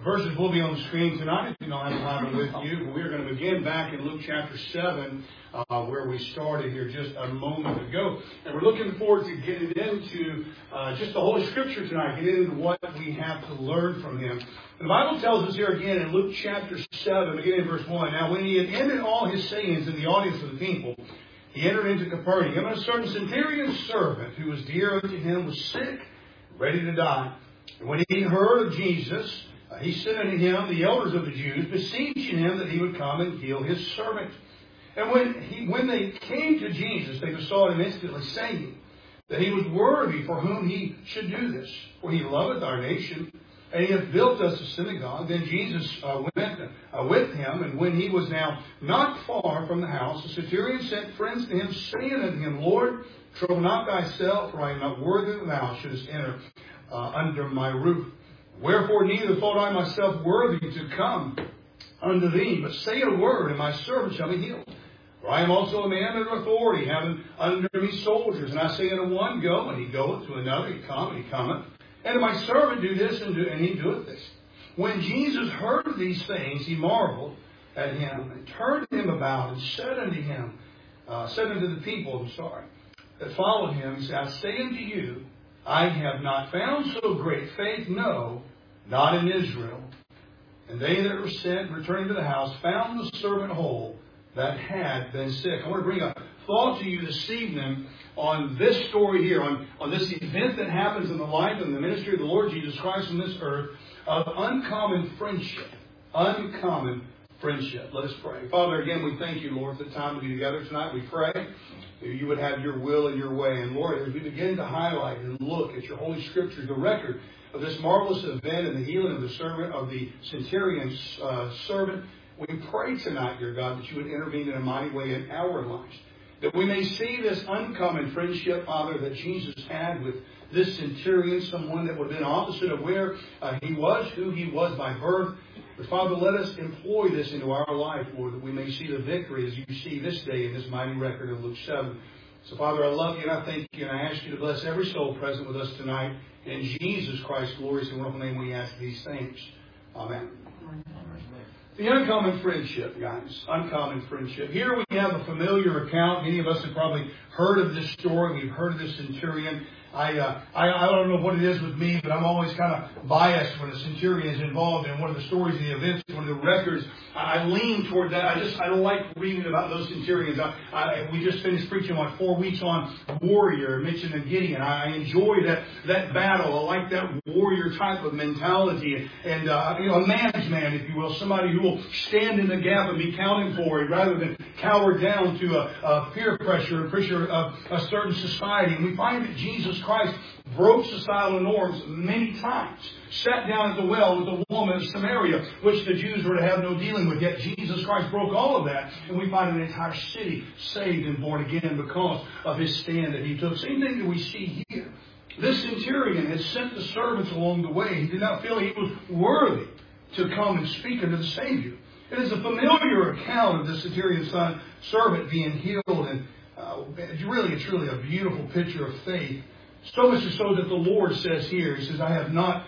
verses will be on the screen tonight if you don't have the Bible with you. We're going to begin back in Luke chapter 7, where we started here just a moment ago. And we're looking forward to getting into just the Holy Scripture tonight, getting into what we have to learn from Him. And the Bible tells us here again in Luke chapter 7, beginning in verse 1, Now when he had ended all his sayings in the audience of the people, he entered into Capernaum, and a certain centurion's servant, who was dear unto him, was sick, ready to die. And when he heard of Jesus, he sent unto him the elders of the Jews, beseeching him that he would come and heal his servant. And when they came to Jesus, they besought him instantly, saying that he was worthy for whom he should do this. For he loveth our nation, and he hath built us a synagogue. Then Jesus went with him, and when he was now not far from the house, the centurion sent friends to him, saying unto him, Lord, trouble not thyself, for I am not worthy that thou shouldest enter under my roof. Wherefore neither thought I myself worthy to come unto thee, but say a word, and my servant shall be healed. For I am also a man under authority, having under me soldiers. And I say unto one, Go, and he goeth; to another, He come, and he cometh. And to my servant, Do this, and he doeth this. When Jesus heard these things, he marveled at him, and turned him about, and said unto the people, that followed him, he said, I say unto you, I have not found so great faith, no, not in Israel. And they that were sent, returning to the house, found the servant whole that had been sick. I want to bring a thought to you this evening on this story here, on this event that happens in the life and the ministry of the Lord Jesus Christ on this earth, of uncommon friendship. Uncommon friendship. Let us pray. Father, again, we thank you, Lord, for the time to be together tonight. We pray that you would have your will and your way. And Lord, as we begin to highlight and look at your Holy Scriptures, the record of this marvelous event and the healing of the centurion's servant, we pray tonight, dear God, that you would intervene in a mighty way in our lives. That we may see this uncommon friendship, Father, that Jesus had with this centurion, someone that would have been opposite of where he was, who he was by birth. But Father, let us employ this into our life, Lord, that we may see the victory as you see this day in this mighty record of Luke 7. So Father, I love you and I thank you, and I ask you to bless every soul present with us tonight. In Jesus Christ's glorious and wonderful name we ask these things. Amen. The uncommon friendship, guys. Uncommon friendship. Here we have a familiar account. Many of us have probably heard of this story. We've heard of this centurion. I don't know what it is with me, but I'm always kind of biased when a centurion is involved in one of the stories and the events, one of the records. I lean toward that. I don't like reading about those centurions. We just finished preaching 4 weeks on warrior, mentioning Gideon. I enjoy that battle. I like that warrior type of mentality, and a man's man, if you will, somebody who will stand in the gap and be counted for it, rather than cower down to a peer pressure of a certain society. And we find that Jesus Christ broke societal norms many times. Sat down at the well with the woman of Samaria, which the Jews were to have no dealing with. Yet Jesus Christ broke all of that. And we find an entire city saved and born again because of His stand that He took. Same thing that we see here. This centurion had sent the servants along the way. He did not feel he was worthy to come and speak unto the Savior. It is a familiar account of the centurion's servant being healed. And it's truly a beautiful picture of faith. So much so that the Lord says here, He says, I have not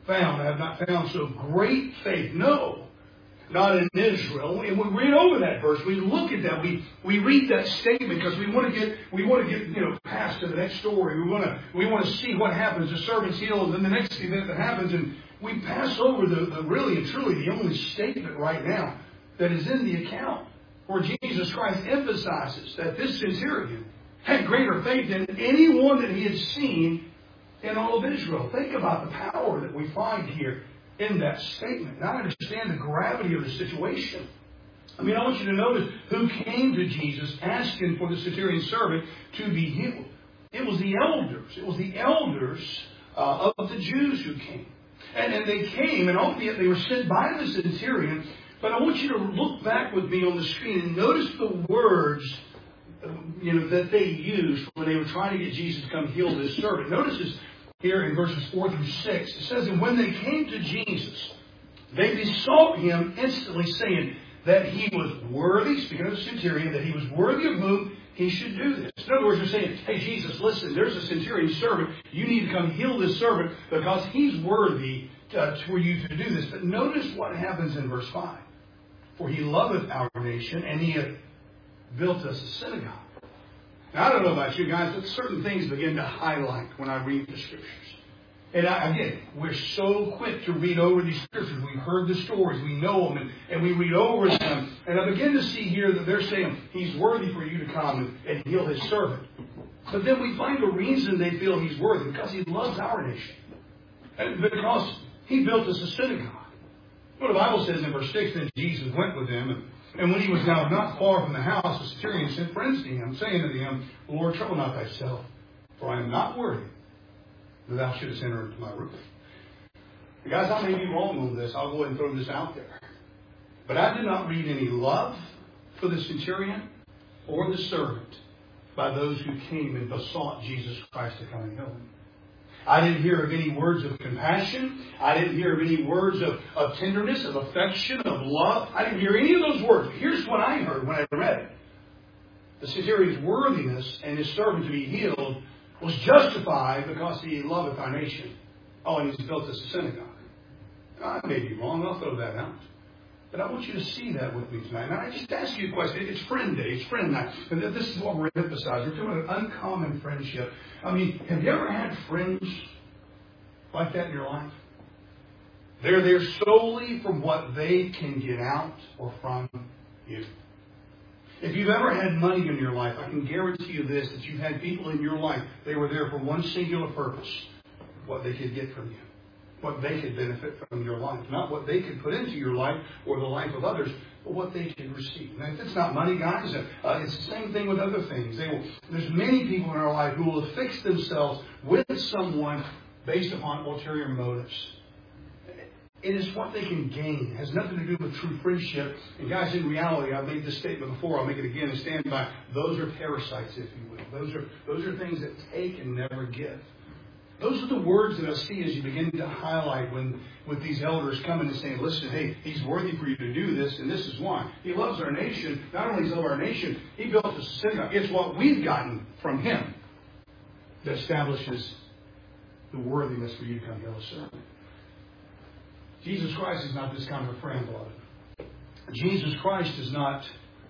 found so great faith. No, not in Israel. And we read over that verse. We look at that. We read that statement because we want to get past to the next story. We want to see what happens. The servant's healed, and then the next event that happens, and we pass over the really and truly the only statement right now that is in the account where Jesus Christ emphasizes that this centurion had greater faith than anyone that he had seen in all of Israel. Think about the power that we find here in that statement. Now I understand the gravity of the situation. I want you to notice who came to Jesus asking for the centurion's servant to be healed. It was the elders. It was the elders of the Jews who came. And they came, and albeit they were sent by the centurion. But I want you to look back with me on the screen and notice the words that they used when they were trying to get Jesus to come heal this servant. Notice this here in verses 4 through 6. It says, And when they came to Jesus, they besought him instantly, saying that he was worthy, speaking of the centurion, that he was worthy of whom he should do this. In other words, they're saying, hey, Jesus, listen, there's a centurion servant. You need to come heal this servant because he's worthy for you to do this. But notice what happens in verse 5. For he loveth our nation, and he hath built us a synagogue. Now, I don't know about you guys, but certain things begin to highlight when I read the Scriptures. And again, we're so quick to read over these Scriptures. We've heard the stories, we know them, and we read over them. And I begin to see here that they're saying, He's worthy for you to come and heal His servant. But then we find the reason they feel He's worthy, because He loves our nation. And because He built us a synagogue. Well, the Bible says in verse 6 that Jesus went with them, and when He was now not far from the house, the centurion sent friends to Him, saying to Him, Lord, trouble not Thyself, for I am not worthy that Thou shouldest enter into my roof. And guys, I may be wrong on this. I'll go ahead and throw this out there. But I did not read any love for the centurion or the servant by those who came and besought Jesus Christ to come and heal him. I didn't hear of any words of compassion. I didn't hear of any words of tenderness, of affection, of love. I didn't hear any of those words. Here's what I heard when I read it. The centurion's worthiness and his servant to be healed was justified because he loveth our nation. Oh, and He's built us a synagogue. I may be wrong. I'll throw that out. But I want you to see that with me tonight. Now, I just ask you a question. It's friend day. It's friend night. And this is what we're emphasizing. We're talking about an uncommon friendship. I mean, have you ever had friends like that in your life? They're there solely from what they can get out or from you. If you've ever had money in your life, I can guarantee you this, that you've had people in your life, they were there for one singular purpose, what they could get from you. What they could benefit from your life. Not what they could put into your life or the life of others, but what they could receive. Now, if it's not money, guys, it's the same thing with other things. There's many people in our life who will affix themselves with someone based upon ulterior motives. It is what they can gain. It has nothing to do with true friendship. And guys, in reality, I've made this statement before. I'll make it again and stand by. Those are parasites, if you will. Those are things that take and never give. Those are the words that I see as you begin to highlight with these elders coming and saying, listen, hey, He's worthy for you to do this, and this is why. He loves our nation. Not only does He love our nation, He built us a synagogue. It's what we've gotten from Him that establishes the worthiness for you to come to His servant. Jesus Christ is not this kind of a friend, beloved. Jesus Christ does not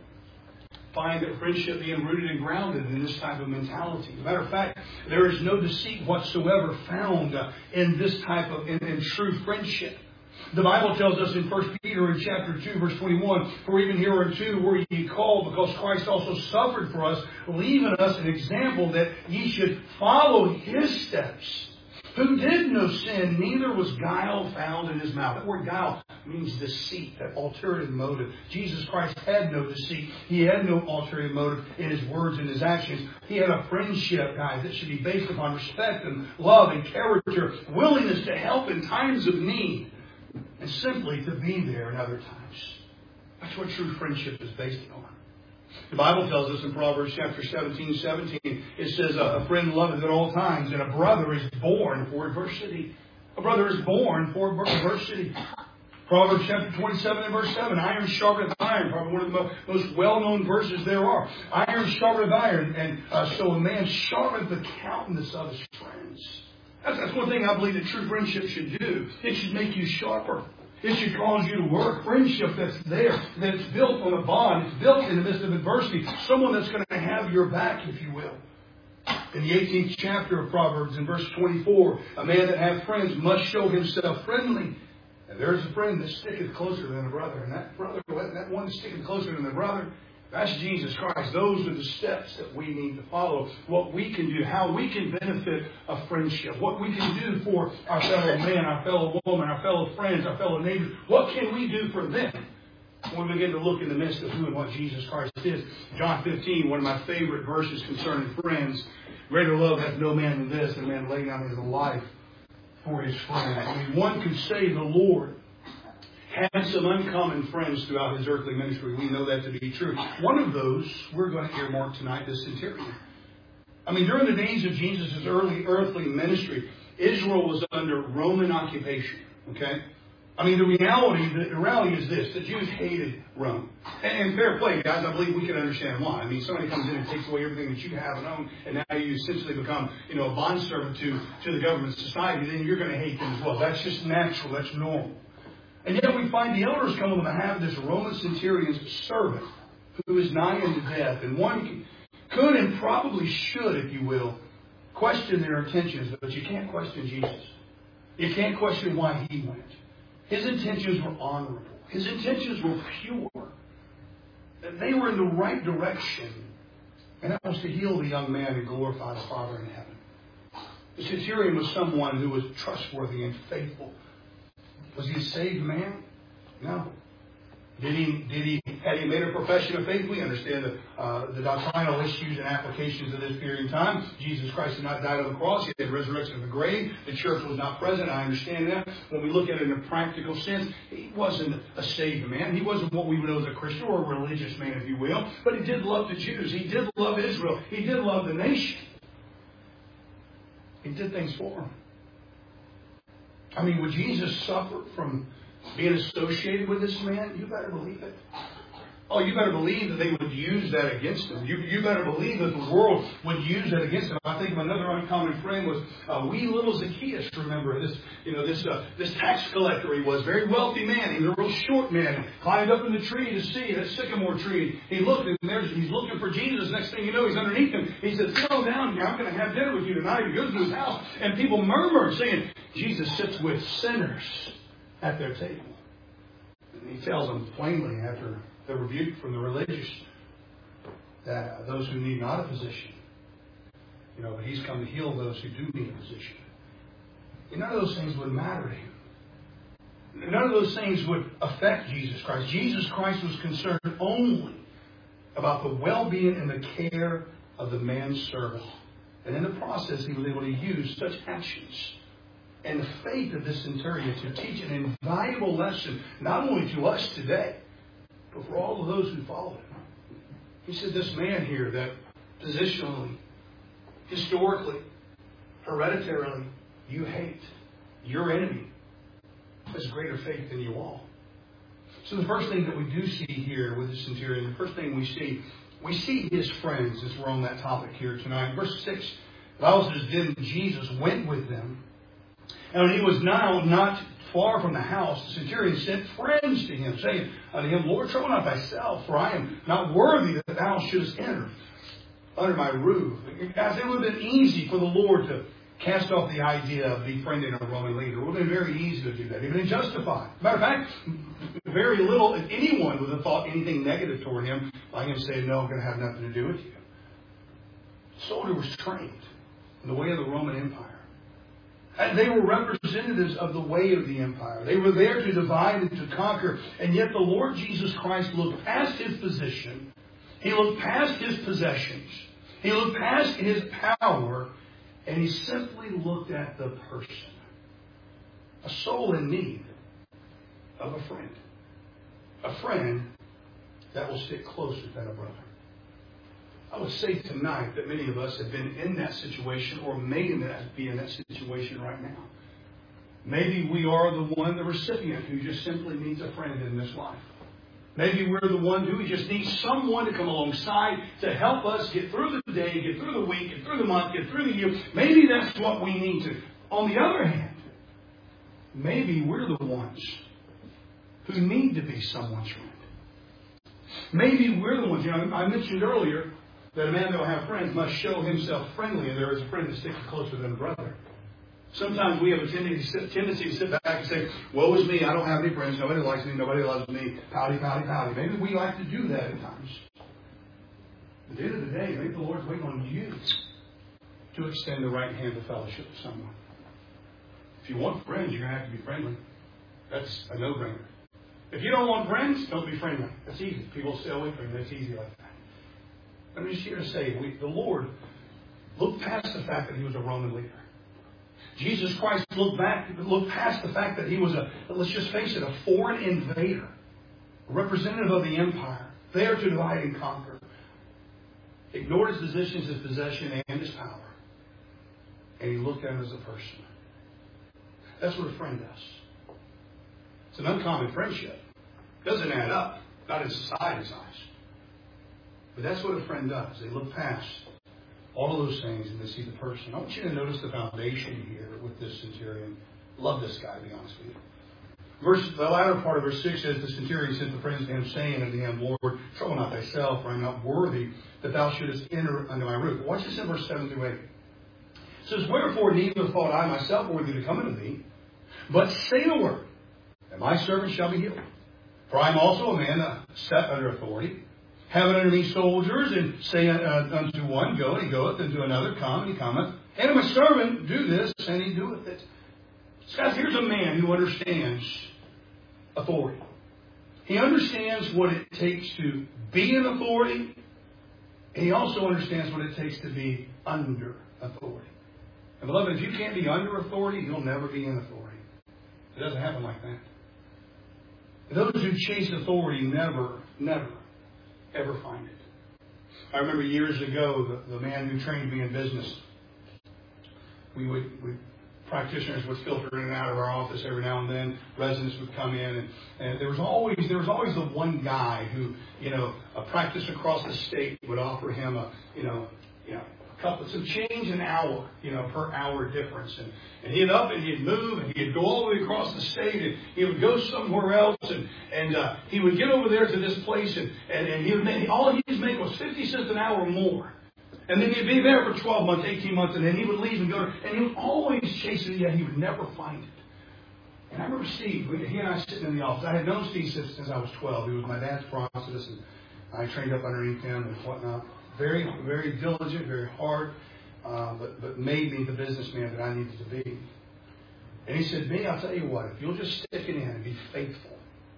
find that friendship being rooted and grounded in this type of mentality. As a matter of fact, there is no deceit whatsoever found in this type of in true friendship. The Bible tells us in 1 Peter in chapter 2, verse 21, for even hereunto were ye called, because Christ also suffered for us, leaving us an example that ye should follow His steps. Who did no sin, neither was guile found in His mouth. That word guile means deceit, that ulterior motive. Jesus Christ had no deceit. He had no ulterior motive in His words and His actions. He had a friendship, guys, that should be based upon respect and love and character, willingness to help in times of need, and simply to be there in other times. That's what true friendship is based upon. The Bible tells us in Proverbs chapter 17, it says, a friend loveth at all times, and a brother is born for adversity. A brother is born for adversity. Proverbs chapter 27 and verse 7, iron sharpeneth iron, probably one of the most well-known verses there are. Iron sharpeneth iron, and so a man sharpeneth the countenance of his friends. That's one thing I believe that true friendship should do. It should make you sharper. It should cause you to work. Friendship that's there, that's built on a bond. It's built in the midst of adversity. Someone that's going to have your back, if you will. In the 18th chapter of Proverbs, in verse 24, a man that hath friends must show himself friendly. And there's a friend that sticketh closer than a brother. And that brother, that one that's sticking closer than a brother, that's Jesus Christ. Those are the steps that we need to follow. What we can do, how we can benefit a friendship. What we can do for our fellow man, our fellow woman, our fellow friends, our fellow neighbors. What can we do for them? When we begin to look in the midst of who and what Jesus Christ is. John 15, one of my favorite verses concerning friends. Greater love hath no man than this, a man laying down his life for his friend. I mean, one could say the Lord had some uncommon friends throughout His earthly ministry. We know that to be true. One of those we're going to earmark tonight, the centurion. I mean, during the days of Jesus' early earthly ministry, Israel was under Roman occupation. Okay? I mean, the reality is this: the Jews hated Rome. And fair play, guys. I believe we can understand why. I mean, somebody comes in and takes away everything that you have and own, and now you essentially become, a bondservant to the government society. Then you're going to hate them as well. That's just natural. That's normal. And yet we find the elders come on behalf of this Roman centurion's servant, who is nigh unto death, and one could and probably should, if you will, question their intentions, but you can't question Jesus. You can't question why He went. His intentions were honorable. His intentions were pure. They were in the right direction. And that was to heal the young man and glorify the Father in heaven. The centurion was someone who was trustworthy and faithful. Was he a saved man? No. Had he made a profession of faith? We understand the doctrinal issues and applications of this period of time. Jesus Christ had not died on the cross. He had resurrected from the grave. The church was not present. I understand that. When we look at it in a practical sense, he wasn't a saved man. He wasn't what we would know as a Christian or a religious man, if you will. But he did love the Jews. He did love Israel. He did love the nation. He did things for them. I mean, would Jesus suffer from being associated with this man? You better believe it. Oh, you better believe that they would use that against him. You better believe that the world would use that against him. I think of another uncommon friend was wee little Zacchaeus. Remember this tax collector he was, very wealthy man. He was a real short man. Climbed up in the tree to see that sycamore tree. He looked and he's looking for Jesus. Next thing you know, he's underneath him. He says, "Go down here. I'm going to have dinner with you tonight." He goes to his house, and people murmur, saying, "Jesus sits with sinners at their table." And he tells them plainly after the rebuke from the religious that those who need not a physician, but He's come to heal those who do need a physician. And none of those things would matter to Him. None of those things would affect Jesus Christ. Jesus Christ was concerned only about the well-being and the care of the manservant. And in the process, He was able to use such actions and the faith of this centurion to teach an invaluable lesson, not only to us today, but for all of those who followed Him. He said, this man here that positionally, historically, hereditarily, you hate, your enemy, has greater faith than you all. So the first thing that we do see here with the centurion, the first thing we see his friends, as we're on that topic here tonight. Verse 6, the Bible says, then Jesus went with them. And when he was now not far from the house, the centurion sent friends to him, saying unto him, Lord, trouble not thyself, for I am not worthy that thou shouldest enter under my roof. Guys, it would have been easy for the Lord to cast off the idea of befriending a Roman leader. It would have been very easy to do that. It would have been justified. Matter of fact, very little, if anyone would have thought anything negative toward him, like him saying, no, I'm going to have nothing to do with you. The soldier was trained in the way of the Roman Empire. And they were representatives of the way of the empire. They were there to divide and to conquer. And yet the Lord Jesus Christ looked past His position. He looked past His possessions. He looked past His power. And He simply looked at the person. A soul in need of a friend. A friend that will stick closer than a brother. I would say tonight that many of us have been in that situation or may be in that situation right now. Maybe we are the recipient who just simply needs a friend in this life. Maybe we're the one who just needs someone to come alongside to help us get through the day, get through the week, get through the month, get through the year. Maybe that's what we need to. On the other hand, maybe we're the ones who need to be someone's friend. Maybe we're the ones, I mentioned earlier that a man that will have friends must show himself friendly, and there is a friend that sticks closer than a brother. Sometimes we have a tendency to sit back and say, woe is me, I don't have any friends, nobody likes me, nobody loves me, pouty, pouty, pouty. Maybe we like to do that at times. At the end of the day, maybe the Lord's waiting on you to extend the right hand of fellowship to someone. If you want friends, you're going to have to be friendly. That's a no-brainer. If you don't want friends, don't be friendly. That's easy. People stay away from you. That's easy like that. I'm just here to say, the Lord looked past the fact that He was a Roman leader. Jesus Christ looked past the fact that He was let's just face it, a foreign invader, a representative of the empire, there to divide and conquer. Ignored His positions, His possession, and His power. And He looked at Him as a person. That's what a friend does. It's an uncommon friendship. Doesn't add up, not in society's eyes. But that's what a friend does. They look past all of those things and they see the person. I want you to notice the foundation here with this centurion. Love this guy, to be honest with you. The latter part of verse 6 says, the centurion sent the friends to him, saying unto him, Lord, trouble not thyself, for I am not worthy that thou shouldest enter under my roof. Watch this in verse 7 through 8. It says, Wherefore neither thought I myself worthy to come unto thee, but say the word, and my servant shall be healed. For I am also a man set under authority, having under me soldiers, and say unto one, Go, and he goeth, and to another, Come, and he cometh. And to my servant, Do this, and he doeth it. So guys, here's a man who understands authority. He understands what it takes to be in authority. And he also understands what it takes to be under authority. And beloved, if you can't be under authority, you'll never be in authority. It doesn't happen like that. Those who chase authority never, ever find it. I remember years ago, the man who trained me in business, practitioners would filter in and out of our office every now and then. Residents would come in, and there was always the one guy who, a practice across the state would offer him some change an hour, per hour difference. And he'd up and he'd move and he'd go all the way across the state and he would go somewhere else and he would get over there to this place and he would make, all he was making was 50 cents an hour more. And then he'd be there for 12 months, 18 months, and then he would leave and go, and he would always chase it, yet he would never find it. And I remember Steve, he and I sitting in the office. I had known Steve since I was 12. He was my dad's prosthetist, and I trained up underneath him and whatnot. Very, very diligent, very hard, but made me the businessman that I needed to be. And he said, "Me, I'll tell you what, if you'll just stick it in and be faithful,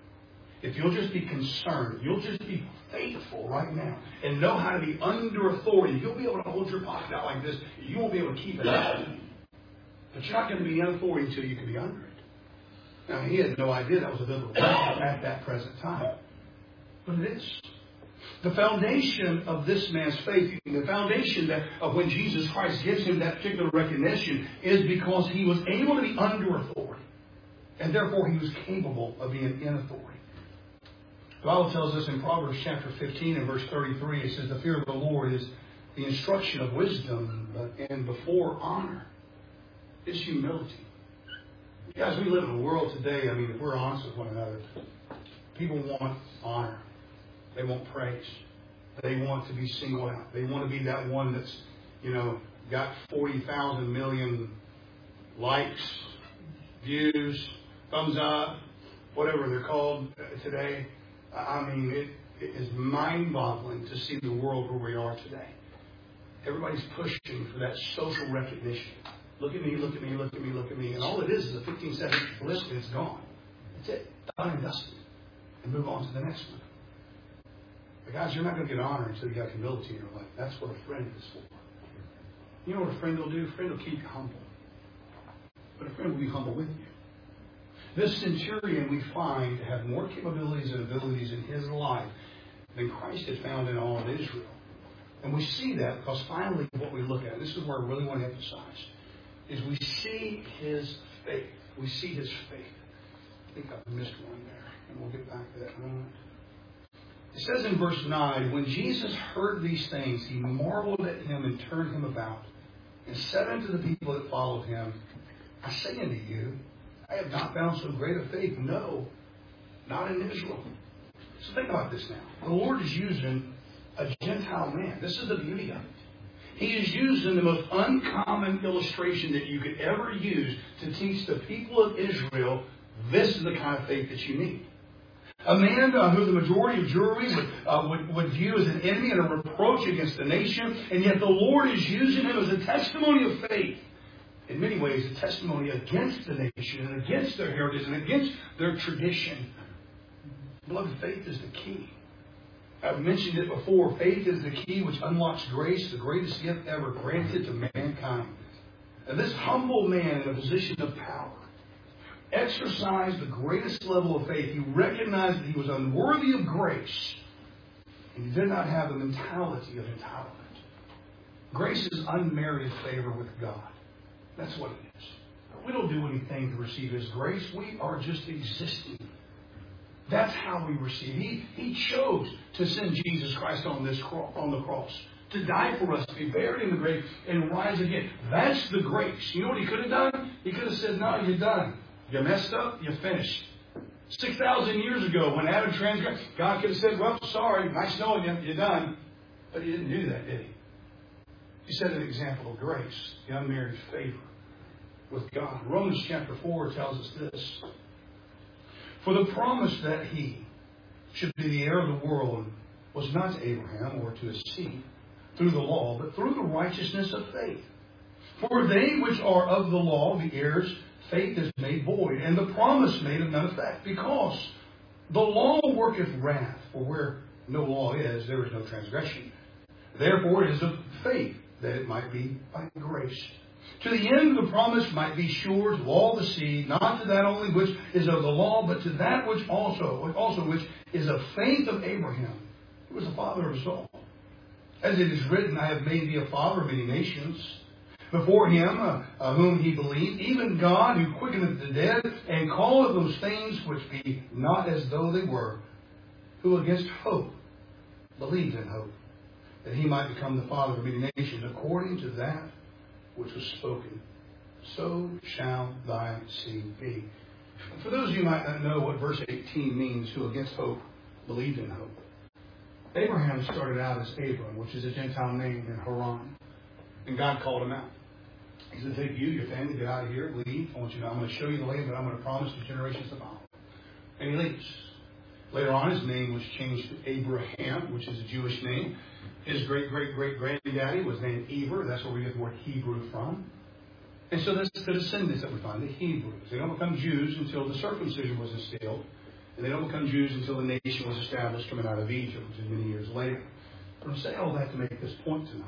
if you'll just be concerned, if you'll just be faithful right now and know how to be under authority, you'll be able to hold your pocket out like this. You won't be able to keep it out. But you're not going to be in authority until you can be under it." Now, he had no idea that was a biblical principle at that present time. But it is. The foundation of this man's faith, the foundation of when Jesus Christ gives him that particular recognition, is because he was able to be under authority. And therefore he was capable of being in authority. The Bible tells us in Proverbs chapter 15 and verse 33, it says, "The fear of the Lord is the instruction of wisdom, and before honor is humility." Guys, we live in a world today, if we're honest with one another, people want honor. They want praise. They want to be singled out. They want to be that one that's, got 40,000 million likes, views, thumbs up, whatever they're called today. It is mind-boggling to see the world where we are today. Everybody's pushing for that social recognition. Look at me, look at me, look at me, look at me. And all it is a 15-second blip and it's gone. That's it. Done and dusted. And move on to the next one. But guys, you're not going to get honor until you got humility in your life. That's what a friend is for. You know what a friend will do? A friend will keep you humble. But a friend will be humble with you. This centurion we find to have more capabilities and abilities in his life than Christ had found in all of Israel. And we see that because finally what we look at, this is where I really want to emphasize, is we see his faith. We see his faith. I think I've missed one there, and we'll get back to that in a moment. It says in verse 9, "When Jesus heard these things, he marveled at him and turned him about, and said unto the people that followed him, I say unto you, I have not found so great a faith, no, not in Israel." So think about this now. The Lord is using a Gentile man. This is the beauty of it. He is using the most uncommon illustration that you could ever use to teach the people of Israel, this is the kind of faith that you need. A man who the majority of Jewry would view as an enemy and a reproach against the nation, and yet the Lord is using him as a testimony of faith. In many ways, a testimony against the nation and against their heritage and against their tradition. Beloved, faith is the key. I've mentioned it before. Faith is the key which unlocks grace, the greatest gift ever granted to mankind. And this humble man in a position of power exercised the greatest level of faith. He recognized that he was unworthy of grace. And he did not have the mentality of entitlement. Grace is unmerited favor with God. That's what it is. We don't do anything to receive His grace. We are just existing. That's how we receive. He chose to send Jesus Christ on the cross, to die for us, to be buried in the grave, and rise again. That's the grace. You know what He could have done? He could have said, no, you're done. You messed up, you're finished. 6,000 years ago, when Adam transgressed, God could have said, well, sorry, nice knowing you, you're done. But He didn't do that, did He? He set an example of grace, the unmerited favor with God. Romans chapter 4 tells us this. For the promise that He should be the heir of the world was not to Abraham or to his seed through the law, but through the righteousness of faith. For they which are of the law, the heirs, faith is made void, and the promise made of none effect, because the law worketh wrath, for where no law is, there is no transgression. Therefore it is of faith, that it might be by grace. To the end the promise might be sure to all the seed, not to that only which is of the law, but to that which also which is of faith of Abraham, who was the father of us all. As it is written, I have made thee a father of many nations. Before Him, whom he believed, even God, who quickeneth the dead, and calleth those things which be not as though they were, who against hope believed in hope, that He might become the father of many nations, according to that which was spoken. So shall thy seed be. For those of you who might not know what verse 18 means, who against hope believed in hope. Abraham started out as Abram, which is a Gentile name in Haran. And God called him out. He said, take you, your family, get out of here, leave. I'm going to show you the land that I'm going to promise to generations to follow. And he leaves. Later on, his name was changed to Abraham, which is a Jewish name. His great-great-great-granddaddy was named Eber. That's where we get the word Hebrew from. And so that's the descendants that we find, the Hebrews. They don't become Jews until the circumcision was instilled. And they don't become Jews until the nation was established coming out of Egypt, which is many years later. But I'm saying all that to make this point tonight.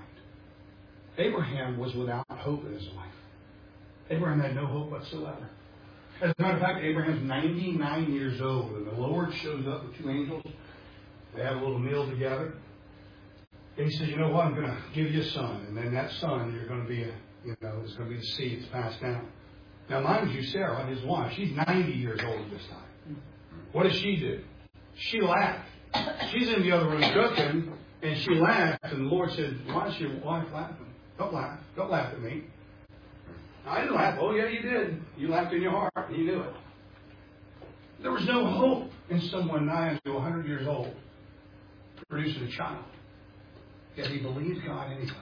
Abraham was without hope in his life. Abraham had no hope whatsoever. As a matter of fact, Abraham's 99 years old, and the Lord shows up with two angels. They have a little meal together. And He says, you know what, I'm going to give you a son. And then that son, you're going to be, is going to be the seed that's passed down. Now, mind you, Sarah, his wife, she's 90 years old at this time. What does she do? She laughed. She's in the other room cooking, and she laughed. And the Lord said, why is your wife laughing? Don't laugh. Don't laugh at me. I didn't laugh. Oh, yeah, you did. You laughed in your heart. And you knew it. There was no hope in someone 9 to 100 years old producing a child. Yet he believed God anyway.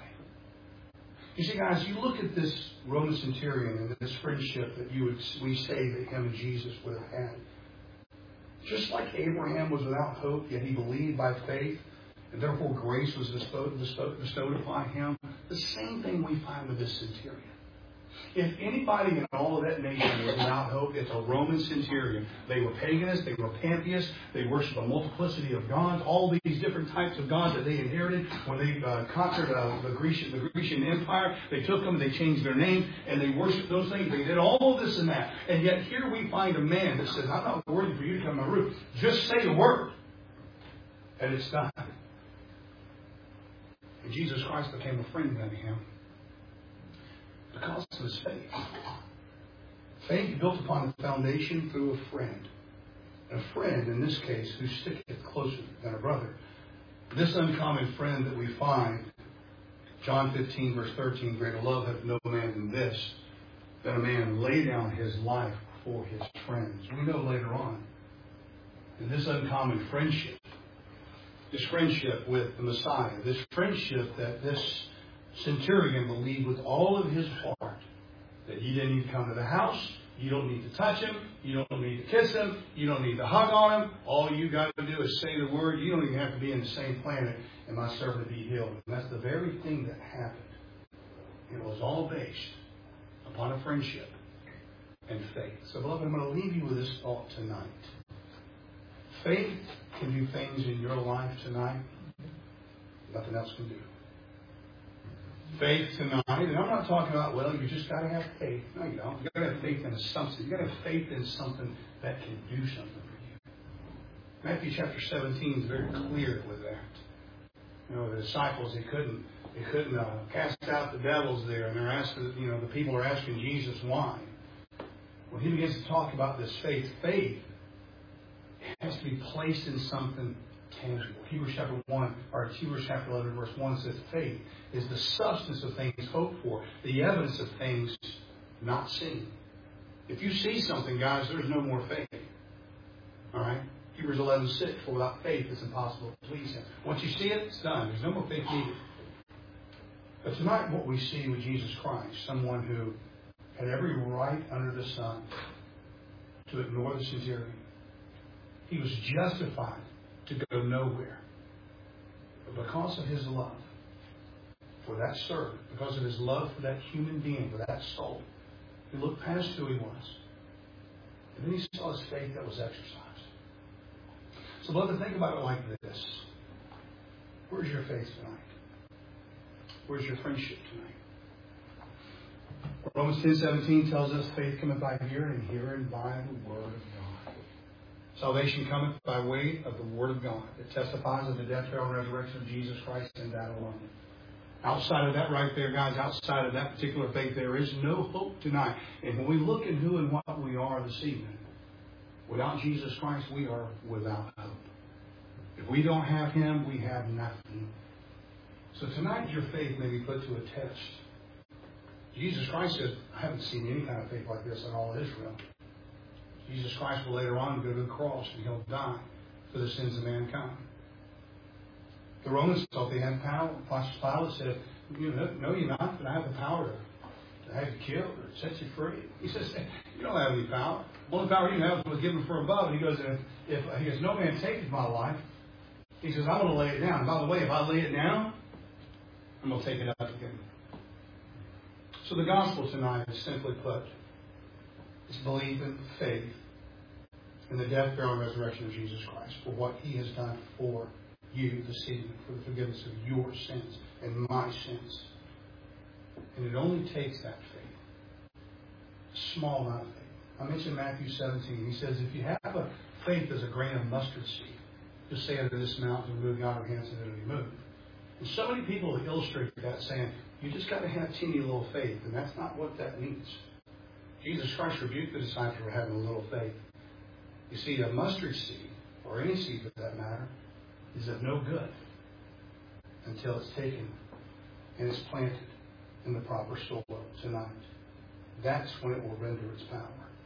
You see, guys, you look at this Roman centurion and this friendship that we say that him and Jesus would have had. Just like Abraham was without hope, yet he believed by faith, and therefore grace was bestowed upon him. The same thing we find with this centurion. If anybody in all of that nation was without hope, it's a Roman centurion. They were paganists, they were pantheists, they worshipped a multiplicity of gods, all these different types of gods that they inherited when they conquered the Grecian Empire. They took them, they changed their names, and they worshipped those things. They did all of this and that. And yet here we find a man that says, I'm not worthy for you to come to my roof. Just say a word. And it's done. And Jesus Christ became a friend unto him. Because of his faith. Faith built upon the foundation through a friend. A friend, in this case, who sticketh closer than a brother. This uncommon friend that we find, John 15, verse 13, greater love hath no man than this, that a man lay down his life for his friends. We know later on, in this uncommon friendship, this friendship with the Messiah, this friendship that this centurion believed with all of his heart that you didn't need to come to the house, you don't need to touch him, you don't need to kiss him, you don't need to hug on him. All you got to do is say the word. You don't even have to be in the same planet, and my servant be healed. And that's the very thing that happened. It was all based upon a friendship and faith. So, beloved, I'm going to leave you with this thought tonight. Faith can do things in your life tonight nothing else can do. Faith tonight, and I'm not talking about, well, you just got to have faith. No, you don't. You've got to have faith in something. You've got to have faith in something that can do something for you. Matthew chapter 17 is very clear with that. The disciples, they couldn't cast out the devils there, and they're asking, the people are asking Jesus why. when he begins to talk about this faith, faith has to be placed in something tangible. Hebrews chapter 11, verse 1 says, faith is the substance of things hoped for, the evidence of things not seen. If you see something, guys, there's no more faith. All right? Hebrews 11:6, for without faith it's impossible to please Him. Once you see it, it's done. There's no more faith needed. But tonight what we see with Jesus Christ, someone who had every right under the sun to ignore the centurion. He was justified to go nowhere. But because of His love for that servant, because of His love for that human being, for that soul, He looked past who he was. And then He saw his faith that was exercised. So, beloved, think about it like this. Where's your faith tonight? Where's your friendship tonight? Romans 10:17 tells us faith cometh by hearing, and hearing by the Word of God. Salvation cometh by way of the Word of God. It testifies of the death, burial, and resurrection of Jesus Christ, and that alone. Outside of that right there, guys, outside of that particular faith, there is no hope tonight. And when we look at who and what we are this evening, without Jesus Christ, we are without hope. If we don't have Him, we have nothing. So tonight, your faith may be put to a test. Jesus Christ said, I haven't seen any kind of faith like this in all Israel. Jesus Christ will later on go to the cross and He'll die for the sins of mankind. The Romans thought they had power. Pontius Pilate said, no, you're not, but I have the power to have you killed or set you free. He says, you don't have any power. The only power you have was given from above. And he goes, if no man taketh my life, he says, I'm going to lay it down. And by the way, if I lay it down, I'm going to take it up again. So the gospel tonight is simply put, it's believing faith in the death, burial, and resurrection of Jesus Christ for what He has done for you this evening, for the forgiveness of your sins and my sins. And it only takes that faith, a small amount of faith. I mentioned Matthew 17. He says, if you have a faith as a grain of mustard seed, just say unto this mountain, remove not our hands, and it will be moved. And so many people have illustrated that saying, you just got to have teeny little faith, and that's not what that means. Jesus Christ rebuked the disciples for having a little faith. You see, a mustard seed, or any seed for that matter, is of no good until it's taken and it's planted in the proper soil tonight. That's when it will render its power.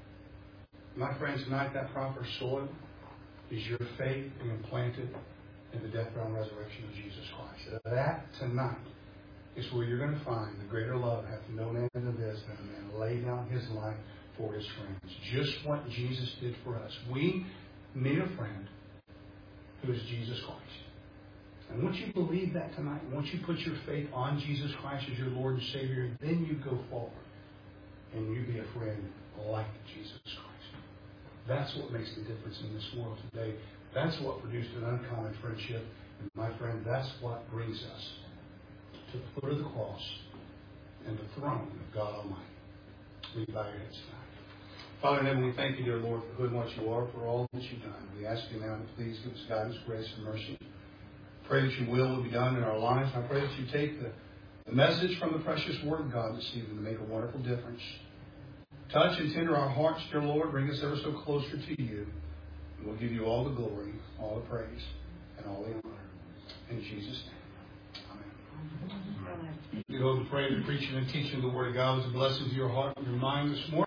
My friends, tonight that proper soil is your faith being planted in the death, burial, and resurrection of Jesus Christ. That tonight is where you're going to find the greater love hath no man than this, that a man lay down his life for his friends. Just what Jesus did for us. We need a friend who is Jesus Christ. And once you believe that tonight, once you put your faith on Jesus Christ as your Lord and Savior, then you go forward and you be a friend like Jesus Christ. That's what makes the difference in this world today. That's what produced an uncommon friendship. And my friend, that's what brings us to the foot of the cross and the throne of God Almighty. We bow your heads tonight. Father in heaven, we thank you, dear Lord, for who and what you are, for all that you've done. We ask you now to please give us guidance, grace, and mercy. Pray that your will be done in our lives. I pray that you take the message from the precious Word of God this evening to make a wonderful difference. Touch and tender our hearts, dear Lord. Bring us ever so closer to you. And we'll give you all the glory, all the praise, and all the honor. In Jesus' name. Amen. You go to pray and preaching and teaching the Word of God is a blessing to your heart and your mind this morning.